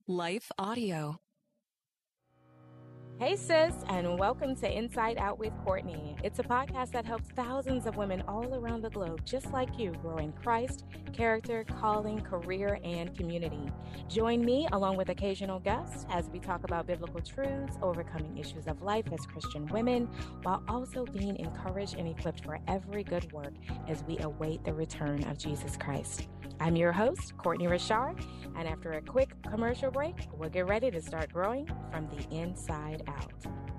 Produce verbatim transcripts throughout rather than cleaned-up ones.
Life Audio. Hey sis, and welcome to Inside Out with Courtney. It's a podcast that helps thousands of women all around the globe, just like you, grow in Christ, character, calling, career, and community. Join me along with occasional guests as we talk about biblical truths, overcoming issues of life as Christian women, while also being encouraged and equipped for every good work as we await the return of Jesus Christ. I'm your host, Courtney Richard, and after a quick commercial break, we'll get ready to start growing from the inside out.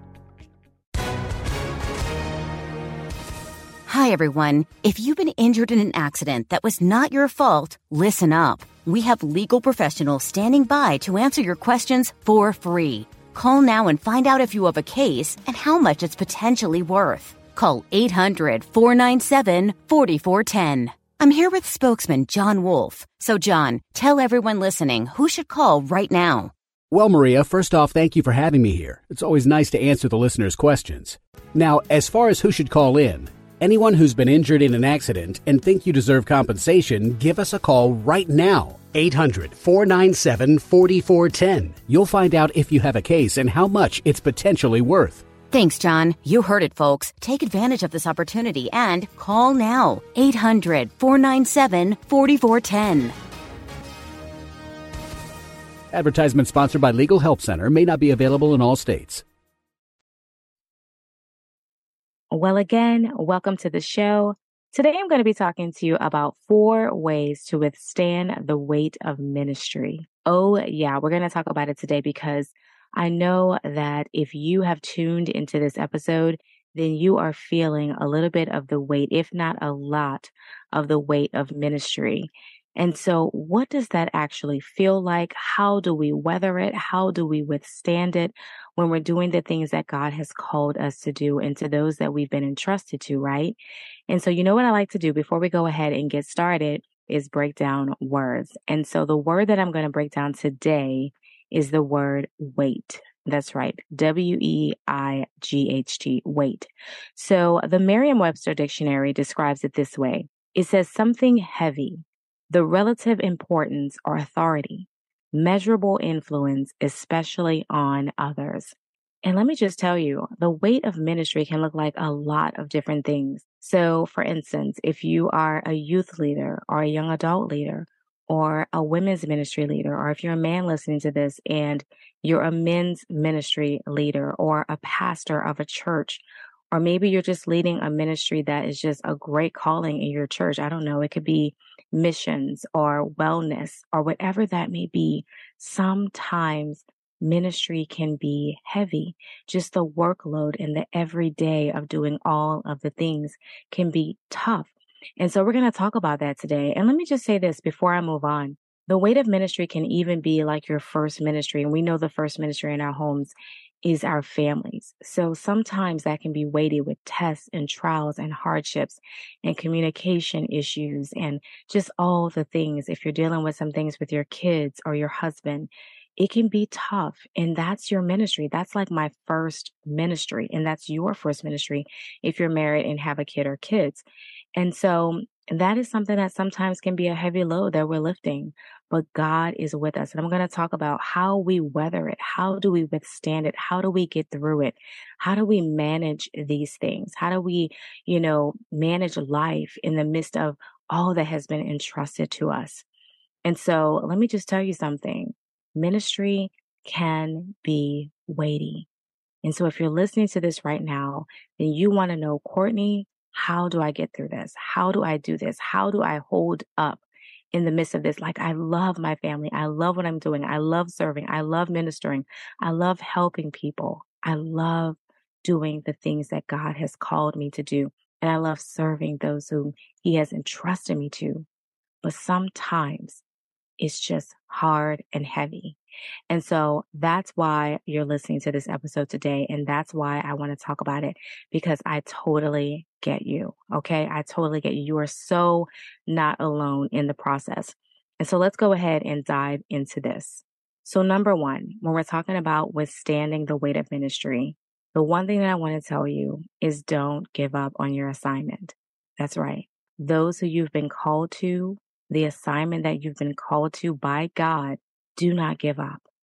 Hi, everyone. If you've been injured in an accident that was not your fault, listen up. We have legal professionals standing by to answer your questions for free. Call now and find out if you have a case and how much it's potentially worth. Call eight hundred, four nine seven, four four one zero. I'm here with spokesman John Wolf. So, John, tell everyone listening who should call right now. Well, Maria, first off, thank you for having me here. It's always nice to answer the listeners' questions. Now, as far as who should call in, anyone who's been injured in an accident and think you deserve compensation, give us a call right now. eight hundred, four nine seven, four four one zero. You'll find out if you have a case and how much it's potentially worth. Thanks, John. You heard it, folks. Take advantage of this opportunity and call now. eight hundred, four nine seven, four four one zero. Advertisement sponsored by Legal Help Center, may not be available in all states. Well, again, welcome to the show. Today, I'm going to be talking to you about four ways to withstand the weight of ministry. Oh, yeah, we're going to talk about it today because I know that if you have tuned into this episode, then you are feeling a little bit of the weight, if not a lot of the weight of ministry. And so what does that actually feel like? How do we weather it? How do we withstand it when we're doing the things that God has called us to do and to those that we've been entrusted to, right? And so you know what I like to do before we go ahead and get started is break down words. And so the word that I'm going to break down today is the word weight. That's right. W E I G H T, weight. So the Merriam-Webster dictionary describes it this way. It says something heavy, the relative importance or authority, measurable influence, especially on others. And let me just tell you, the weight of ministry can look like a lot of different things. So for instance, if you are a youth leader or a young adult leader, or a women's ministry leader, or if you're a man listening to this and you're a men's ministry leader or a pastor of a church, or maybe you're just leading a ministry that is just a great calling in your church. I don't know. It could be missions or wellness or whatever that may be. Sometimes ministry can be heavy. Just the workload and the everyday of doing all of the things can be tough. And so we're going to talk about that today. And let me just say this before I move on. The weight of ministry can even be like your first ministry. And we know the first ministry in our homes is our families. So sometimes that can be weighted with tests and trials and hardships and communication issues and just all the things. If you're dealing with some things with your kids or your husband, it can be tough. And that's your ministry. That's like my first ministry. And that's your first ministry if you're married and have a kid or kids. And so that is something that sometimes can be a heavy load that we're lifting, but God is with us. And I'm going to talk about how we weather it. How do we withstand it? How do we get through it? How do we manage these things? How do we, you know, manage life in the midst of all that has been entrusted to us? And so let me just tell you something. Ministry can be weighty. And so if you're listening to this right now, then you want to know, Courtney, how do I get through this? How do I do this? How do I hold up in the midst of this? Like, I love my family. I love what I'm doing. I love serving. I love ministering. I love helping people. I love doing the things that God has called me to do. And I love serving those whom He has entrusted me to. But sometimes it's just hard and heavy. And so that's why you're listening to this episode today. And that's why I want to talk about it, because I totally get you. Okay. I totally get you. You are so not alone in the process. And so let's go ahead and dive into this. So number one, when we're talking about withstanding the weight of ministry, the one thing that I want to tell you is don't give up on your assignment. That's right. Those who you've been called to, the assignment that you've been called to by God, do not give up.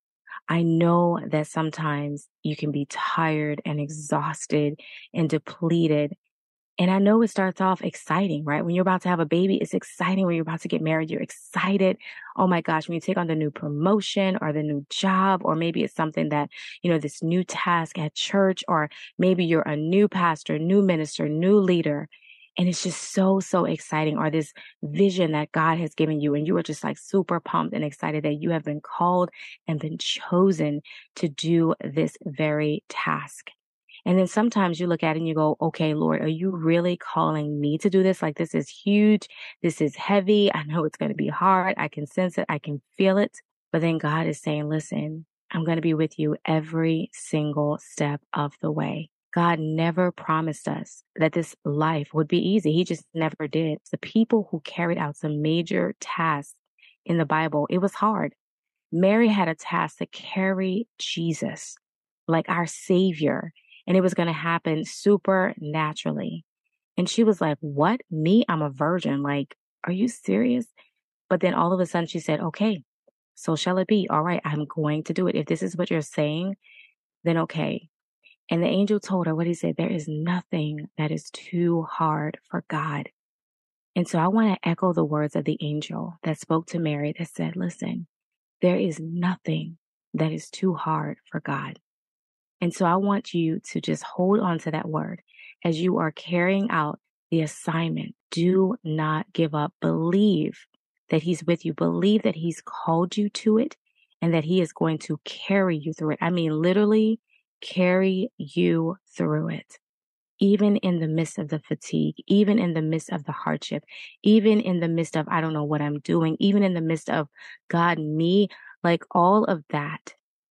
I know that sometimes you can be tired and exhausted and depleted. And I know it starts off exciting, right? When you're about to have a baby, it's exciting. When you're about to get married, you're excited. Oh my gosh, when you take on the new promotion or the new job, or maybe it's something that, you know, this new task at church, or maybe you're a new pastor, new minister, new leader. And it's just so, so exciting. Or this vision that God has given you, and you are just like super pumped and excited that you have been called and been chosen to do this very task. And then sometimes you look at it and you go, okay, Lord, are you really calling me to do this? Like, this is huge. This is heavy. I know it's going to be hard. I can sense it. I can feel it. But then God is saying, listen, I'm going to be with you every single step of the way. God never promised us that this life would be easy. He just never did. The people who carried out some major tasks in the Bible, it was hard. Mary had a task to carry Jesus, like our Savior. And it was going to happen supernaturally. And she was like, what? Me? I'm a virgin. Like, are you serious? But then all of a sudden she said, okay, so shall it be. All right, I'm going to do it. If this is what you're saying, then okay. And the angel told her what he said. There is nothing that is too hard for God. And so I want to echo the words of the angel that spoke to Mary that said, listen, there is nothing that is too hard for God. And so I want you to just hold on to that word as you are carrying out the assignment. Do not give up. Believe that he's with you. Believe that he's called you to it and that he is going to carry you through it. I mean, literally carry you through it. Even in the midst of the fatigue, even in the midst of the hardship, even in the midst of, I don't know what I'm doing, even in the midst of God, me, like all of that.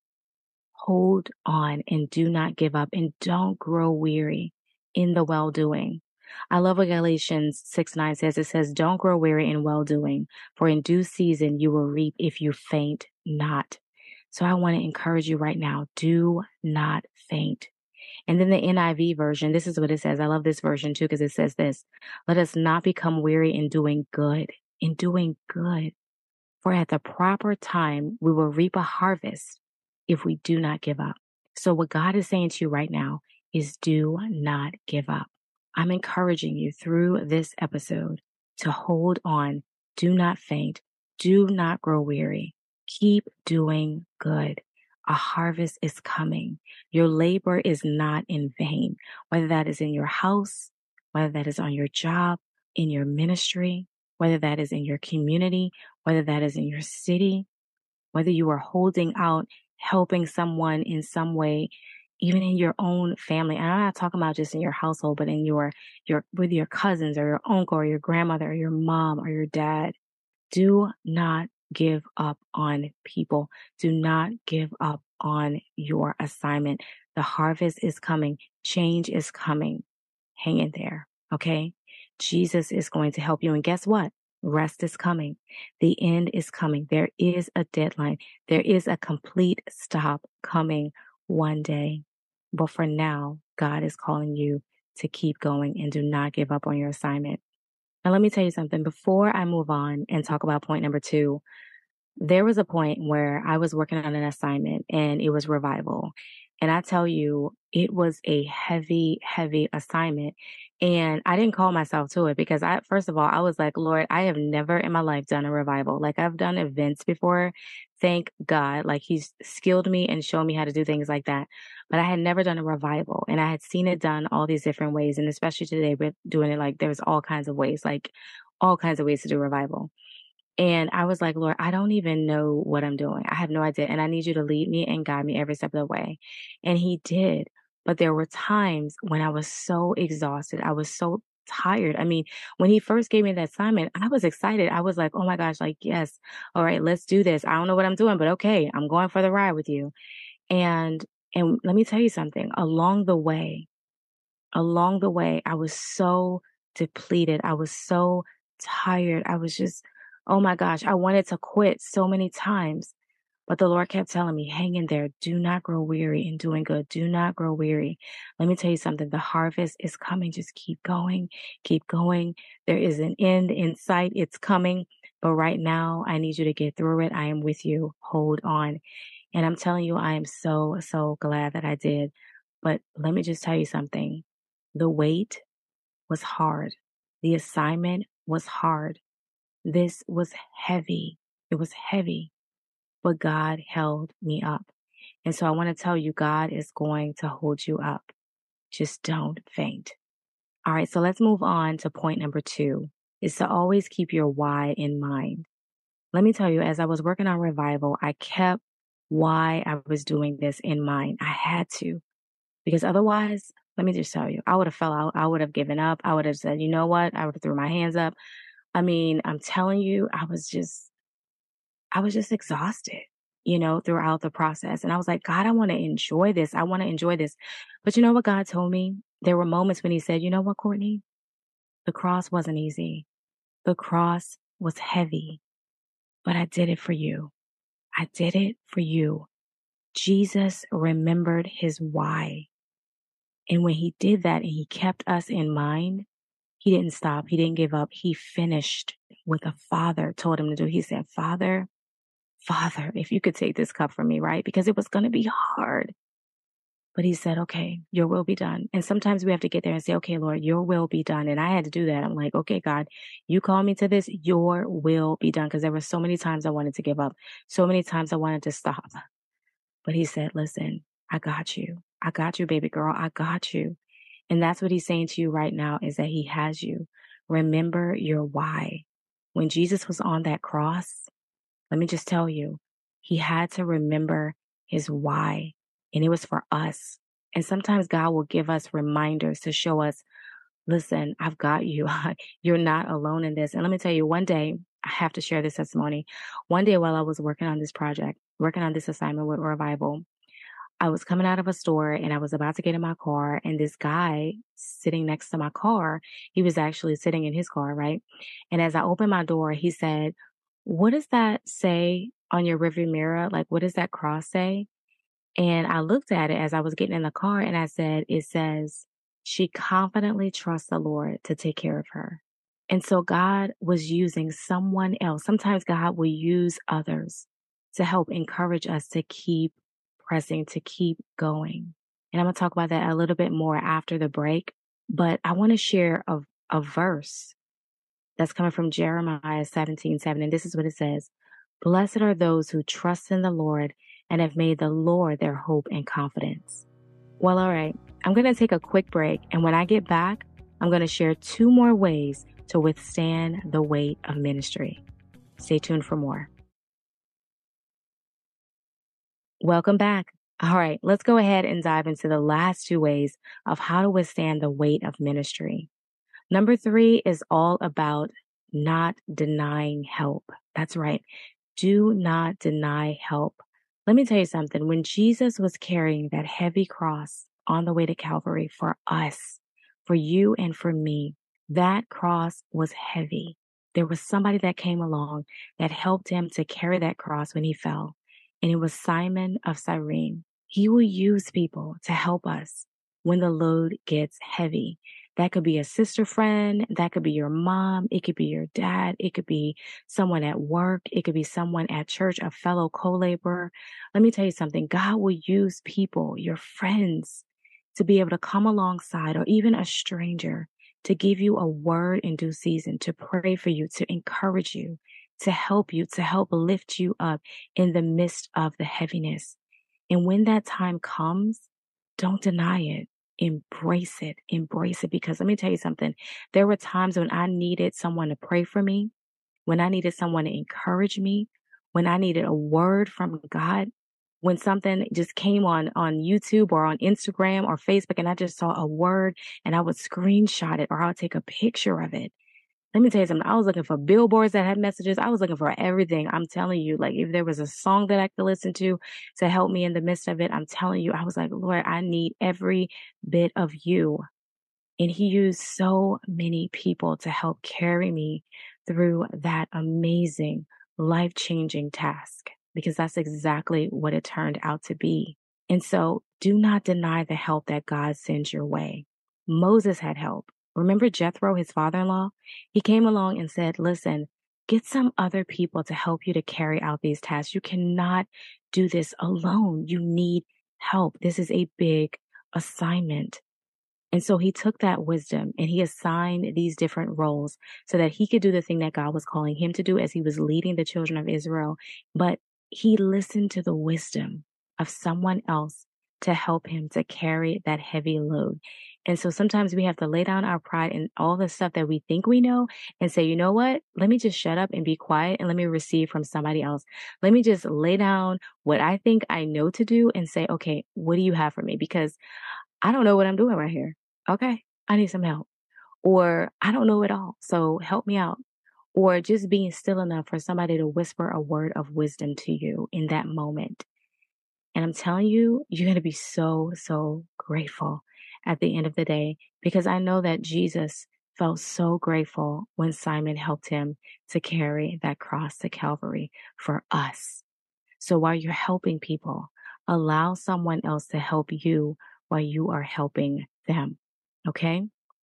Hold on and do not give up, and don't grow weary in the well-doing. I love what Galatians six nine says. It says, don't grow weary in well-doing, for in due season you will reap if you faint not. So I want to encourage you right now, do not faint. And then the N I V version, this is what it says. I love this version too, because it says this, let us not become weary in doing good, in doing good. For at the proper time, we will reap a harvest if we do not give up. So what God is saying to you right now is do not give up. I'm encouraging you through this episode to hold on, do not faint, do not grow weary. Keep doing good. A harvest is coming. Your labor is not in vain, whether that is in your house, whether that is on your job, in your ministry, whether that is in your community, whether that is in your city, whether you are holding out, helping someone in some way, even in your own family. And I'm not talking about just in your household, but in your, your, with your cousins or your uncle or your grandmother or your mom or your dad. Do not give up on people. Do not give up on your assignment. The harvest is coming. Change is coming. Hang in there. Okay. Jesus is going to help you. And guess what? Rest is coming. The end is coming. There is a deadline. There is a complete stop coming one day. But for now, God is calling you to keep going and do not give up on your assignment. Now, let me tell you something. Before I move on and talk about point number two, there was a point where I was working on an assignment and it was revival. And I tell you, it was a heavy, heavy assignment. And I didn't call myself to it because I, first of all, I was like, Lord, I have never in my life done a revival. Like I've done events before. Thank God. Like he's skilled me and shown me how to do things like that. But I had never done a revival and I had seen it done all these different ways. And especially today with doing it, like there's all kinds of ways, like all kinds of ways to do revival. And I was like, Lord, I don't even know what I'm doing. I have no idea. And I need you to lead me and guide me every step of the way. And he did. But there were times when I was so exhausted. I was so tired. I mean, when he first gave me that assignment, I was excited. I was like, oh my gosh, like, yes. All right, let's do this. I don't know what I'm doing, but okay, I'm going for the ride with you. And, and let me tell you something. Along the way, along the way, I was so depleted. I was so tired. I was just, oh my gosh, I wanted to quit so many times. But the Lord kept telling me, hang in there. Do not grow weary in doing good. Do not grow weary. Let me tell you something. The harvest is coming. Just keep going. Keep going. There is an end in sight. It's coming. But right now, I need you to get through it. I am with you. Hold on. And I'm telling you, I am so, so glad that I did. But let me just tell you something. The wait was hard. The assignment was hard. This was heavy. It was heavy, but God held me up. And so I want to tell you, God is going to hold you up. Just don't faint. All right, so let's move on to point number two, is to always keep your why in mind. Let me tell you, as I was working on revival, I kept why I was doing this in mind. I had to, because otherwise, let me just tell you, I would have fell out. I would have given up. I would have said, you know what? I would have threw my hands up. I mean, I'm telling you, I was just, I was just exhausted, you know, throughout the process. And I was like, God, I want to enjoy this. I want to enjoy this. But you know what God told me? There were moments when he said, you know what, Courtney? The cross wasn't easy. The cross was heavy, but I did it for you. I did it for you. Jesus remembered his why. And when he did that and he kept us in mind, he didn't stop. He didn't give up. He finished what the Father told him to do. He said, Father, Father, if you could take this cup from me, right? Because it was going to be hard. But he said, okay, your will be done. And sometimes we have to get there and say, okay, Lord, your will be done. And I had to do that. I'm like, okay, God, you call me to this, your will be done. Because there were so many times I wanted to give up. So many times I wanted to stop. But he said, listen, I got you. I got you, baby girl. I got you. And that's what he's saying to you right now, is that he has you. Remember your why. When Jesus was on that cross, let me just tell you, he had to remember his why. And it was for us. And sometimes God will give us reminders to show us, listen, I've got you. You're not alone in this. And let me tell you, one day, I have to share this testimony. One day while I was working on this project, working on this assignment with Revival, I was coming out of a store and I was about to get in my car, and this guy sitting next to my car, he was actually sitting in his car, right? And as I opened my door, he said, what does that say on your rearview mirror? Like, what does that cross say? And I looked at it as I was getting in the car and I said, it says, she confidently trusts the Lord to take care of her. And so God was using someone else. Sometimes God will use others to help encourage us to keep pressing, to keep going. And I'm going to talk about that a little bit more after the break. But I want to share a, a verse that's coming from Jeremiah seventeen seven. And this is what it says. Blessed are those who trust in the Lord and have made the Lord their hope and confidence. Well, all right, I'm going to take a quick break. And when I get back, I'm going to share two more ways to withstand the weight of ministry. Stay tuned for more. Welcome back. All right, let's go ahead and dive into the last two ways of how to withstand the weight of ministry. Number three is all about not denying help. That's right. Do not deny help. Let me tell you something. When Jesus was carrying that heavy cross on the way to Calvary for us, for you and for me, that cross was heavy. There was somebody that came along that helped him to carry that cross when he fell. And it was Simon of Cyrene. He will use people to help us when the load gets heavy. That could be a sister friend. That could be your mom. It could be your dad. It could be someone at work. It could be someone at church, a fellow co-laborer. Let me tell you something. God will use people, your friends, to be able to come alongside, or even a stranger, to give you a word in due season, to pray for you, to encourage you, to help you, to help lift you up in the midst of the heaviness. And when that time comes, don't deny it. Embrace it. Embrace it. Because let me tell you something. There were times when I needed someone to pray for me, when I needed someone to encourage me, when I needed a word from God, when something just came on, on YouTube or on Instagram or Facebook and I just saw a word and I would screenshot it or I would take a picture of it. Let me tell you something. I was looking for billboards that had messages. I was looking for everything. I'm telling you, like if there was a song that I could listen to to help me in the midst of it, I'm telling you, I was like, Lord, I need every bit of you. And he used so many people to help carry me through that amazing, life-changing task, because that's exactly what it turned out to be. And so do not deny the help that God sends your way. Moses had help. Remember Jethro, his father-in-law? He came along and said, listen, Get some other people to help you to carry out these tasks. You cannot do this alone. You need help. This is a big assignment. And so he took that wisdom and he assigned these different roles so that he could do the thing that God was calling him to do as he was leading the children of Israel. But he listened to the wisdom of someone else to help him to carry that heavy load. And so sometimes we have to lay down our pride and all the stuff that we think we know and say, you know what? Let me just shut up and be quiet and let me receive from somebody else. Let me just lay down what I think I know to do and say, okay, what do you have for me? Because I don't know what I'm doing right here. Okay, I need some help. Or I don't know it all, so help me out. Or just being still enough for somebody to whisper a word of wisdom to you in that moment. And I'm telling you, you're going to be so, so grateful at the end of the day, because I know that Jesus felt so grateful when Simon helped him to carry that cross to Calvary for us. So while you're helping people, allow someone else to help you while you are helping them. Okay?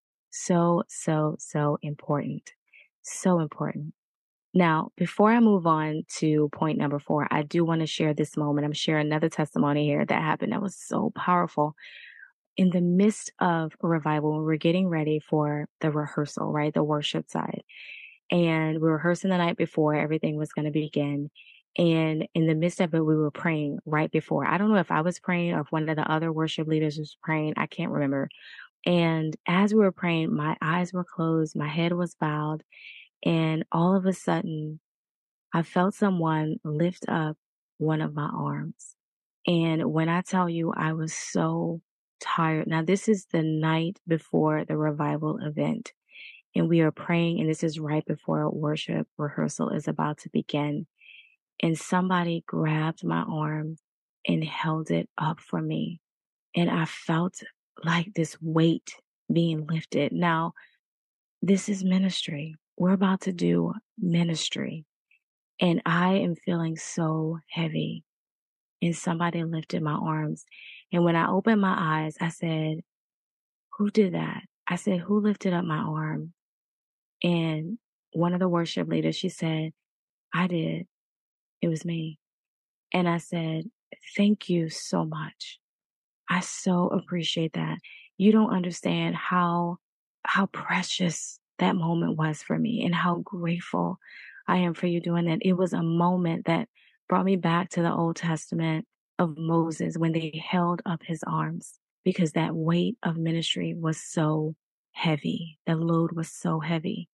So, so, so important. So important. Now, before I move on to point number four, I do want to share this moment. I'm sharing another testimony here that happened that was so powerful. In the midst of a revival, we were getting ready for the rehearsal, right? The worship side. And we were rehearsing the night before everything was going to begin. And in the midst of it, we were praying right before. I don't know if I was praying or if one of the other worship leaders was praying. I can't remember. And as we were praying, my eyes were closed, my head was bowed, and all of a sudden, I felt someone lift up one of my arms. And when I tell you, I was so tired. Now, this is the night before the revival event, and we are praying, and this is right before worship rehearsal is about to begin. And somebody grabbed my arm and held it up for me. And I felt like this weight being lifted. Now, this is ministry. We're about to do ministry. And I am feeling so heavy. And somebody lifted my arms. And when I opened my eyes, I said, who did that? I said, who lifted up my arm? And one of the worship leaders, she said, I did. It was me. And I said, thank you so much. I so appreciate that. You don't understand how, how precious that moment was for me and how grateful I am for you doing that. It was a moment that brought me back to the Old Testament of Moses when they held up his arms, because that weight of ministry was so heavy. The load was so heavy.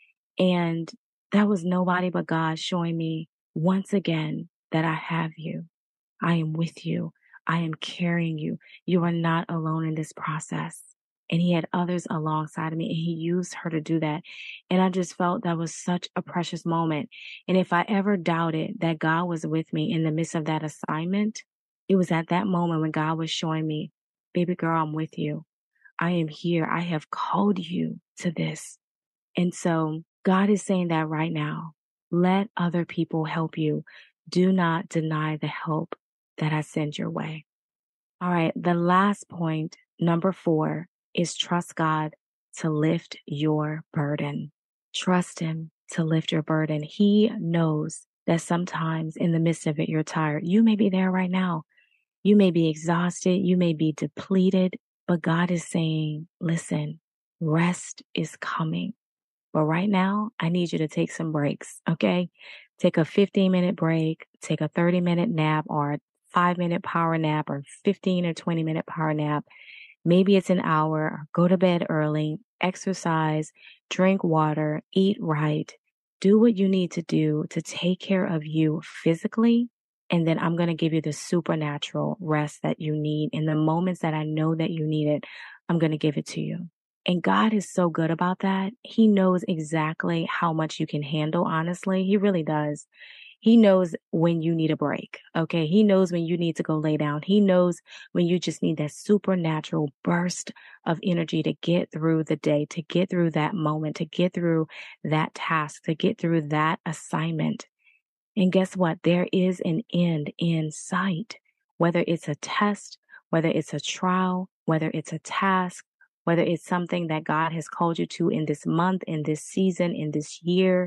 And that was nobody but God showing me once again that I have you. I am with you. I am carrying you. You are not alone in this process. And he had others alongside of me, and he used her to do that. And I just felt that was such a precious moment. And if I ever doubted that God was with me in the midst of that assignment, it was at that moment when God was showing me, baby girl, I'm with you. I am here. I have called you to this. And so God is saying that right now. Let other people help you. Do not deny the help that I send your way. All right. The last point, number four, is trust God to lift your burden. Trust him to lift your burden. He knows that sometimes in the midst of it, you're tired. You may be there right now. You may be exhausted. You may be depleted, but God is saying, listen, rest is coming. But right now, I need you to take some breaks. Okay. Take a fifteen minute break, take a thirty minute nap or a five minute power nap or fifteen or twenty minute power nap. Maybe it's an hour. Go to bed early, exercise, drink water, eat right, do what you need to do to take care of you physically. And then I'm going to give you the supernatural rest that you need. In the moments that I know that you need it, I'm going to give it to you. And God is so good about that. He knows exactly how much you can handle, honestly. He really does. He knows when you need a break, okay? He knows when you need to go lay down. He knows when you just need that supernatural burst of energy to get through the day, to get through that moment, to get through that task, to get through that assignment. And guess what? There is an end in sight, whether it's a test, whether it's a trial, whether it's a task, whether it's something that God has called you to in this month, in this season, in this year.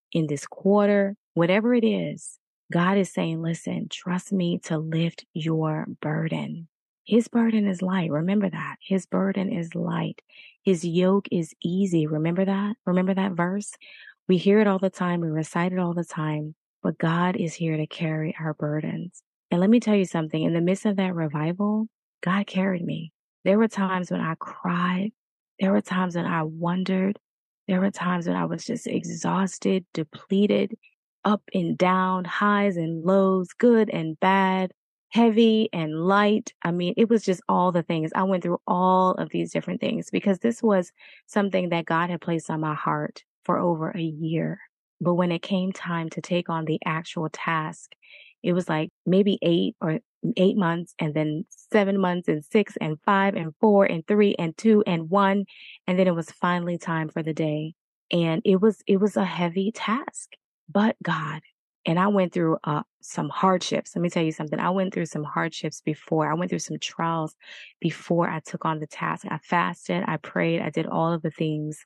in this quarter, whatever it is, God is saying, listen, trust me to lift your burden. His burden is light. Remember that. His burden is light. His yoke is easy. Remember that? Remember that verse? We hear it all the time. We recite it all the time. But God is here to carry our burdens. And let me tell you something. In the midst of that revival, God carried me. There were times when I cried. There were times when I wondered. There were times when I was just exhausted, depleted, up and down, highs and lows, good and bad, heavy and light. I mean, it was just all the things. I went through all of these different things because this was something that God had placed on my heart for over a year. But when it came time to take on the actual task, it was like maybe eight or eight months and then seven months and six and five and four and three and two and one. And then it was finally time for the day. And it was, it was a heavy task, but God. And I went through uh, some hardships. Let me tell you something. I went through some hardships before. I went through some trials before I took on the task. I fasted, I prayed, I did all of the things.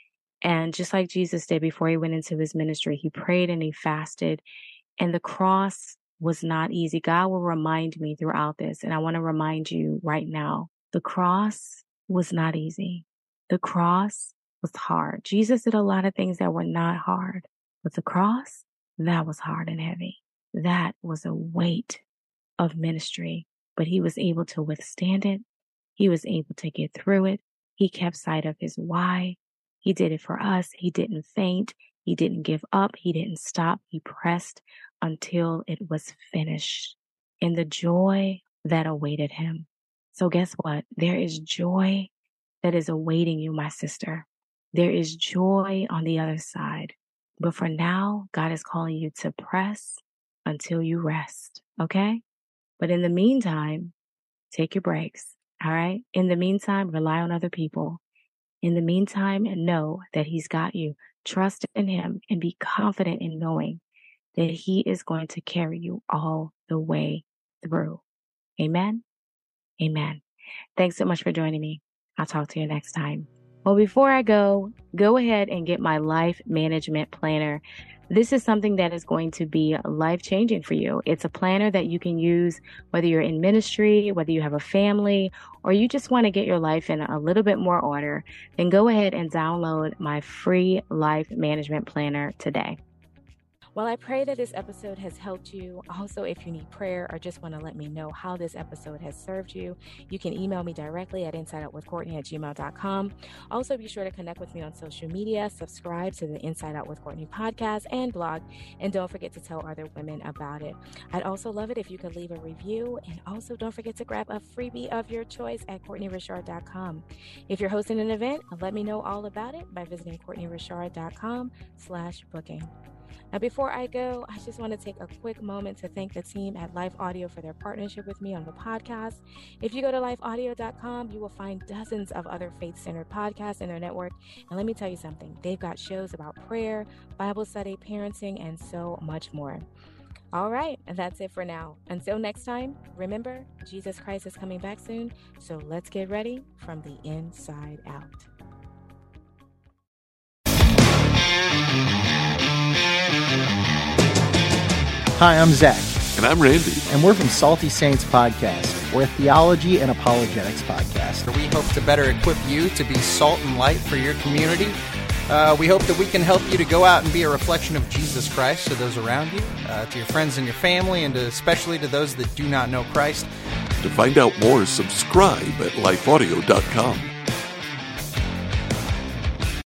And just like Jesus did before he went into his ministry, he prayed and he fasted. And the cross was not easy. God will remind me throughout this. And I want to remind you right now, the cross was not easy. The cross was hard. Jesus did a lot of things that were not hard, but the cross, that was hard and heavy. That was a weight of ministry, but he was able to withstand it. He was able to get through it. He kept sight of his why. He did it for us. He didn't faint. He didn't give up. He didn't stop. He pressed until it was finished in the joy that awaited him. So guess what? There is joy that is awaiting you, my sister. There is joy on the other side. But for now, God is calling you to press until you rest. Okay? But in the meantime, take your breaks. All right? In the meantime, rely on other people. In the meantime, know that he's got you. Trust in him and be confident in knowing that he is going to carry you all the way through. Amen? Amen. Thanks so much for joining me. I'll talk to you next time. Well, before I go, go ahead and get my life management planner. This is something that is going to be life-changing for you. It's a planner that you can use whether you're in ministry, whether you have a family, or you just want to get your life in a little bit more order. Then go ahead and download my free life management planner today. Well, I pray that this episode has helped you. Also, if you need prayer or just want to let me know how this episode has served you, you can email me directly at inside out with courtney at gmail dot com. Also, be sure to connect with me on social media, subscribe to the Inside Out with Courtney podcast and blog, and don't forget to tell other women about it. I'd also love it if you could leave a review, and also don't forget to grab a freebie of your choice at courtney richard dot com. If you're hosting an event, let me know all about it by visiting courtney richard dot com slash booking. Now, before I go, I just want to take a quick moment to thank the team at Life Audio for their partnership with me on the podcast. If you go to life audio dot com, you will find dozens of other faith-centered podcasts in their network. And let me tell you something, they've got shows about prayer, Bible study, parenting, and so much more. All right, that's it for now. Until next time, remember, Jesus Christ is coming back soon, so let's get ready from the inside out. Hi, I'm Zach. And I'm Randy. And we're from Salty Saints Podcast. We're a theology and apologetics podcast. We hope to better equip you to be salt and light for your community. Uh, we hope that we can help you to go out and be a reflection of Jesus Christ to those around you, uh, to your friends and your family, and to, especially to those that do not know Christ. To find out more, subscribe at life audio dot com.